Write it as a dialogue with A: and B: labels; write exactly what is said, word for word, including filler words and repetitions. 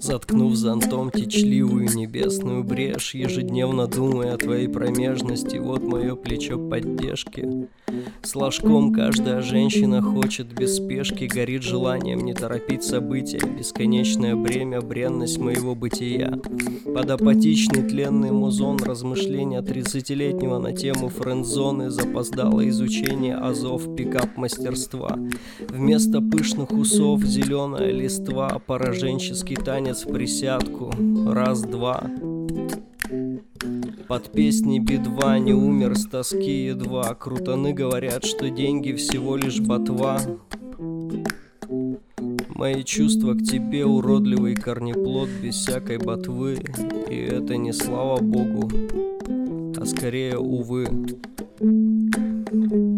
A: Заткнув зонтом течливую небесную брешь, ежедневно думая о твоей промежности, вот мое плечо поддержки. С ложком каждая женщина хочет без спешки, горит желанием не торопить события, бесконечное бремя, бренность моего бытия. Под апатичный тленный музон размышления тридцатилетнего на тему френдзоны, запоздало изучение азов пикап-мастерства. Вместо пышных усов зеленая листва, пораженческий танец в присядку. Раз-два. Под песни Би-два не умер с тоски едва. Крутаны говорят, что деньги всего лишь ботва. Мои чувства к тебе уродливый корнеплод без всякой ботвы. И это не слава богу, а скорее увы.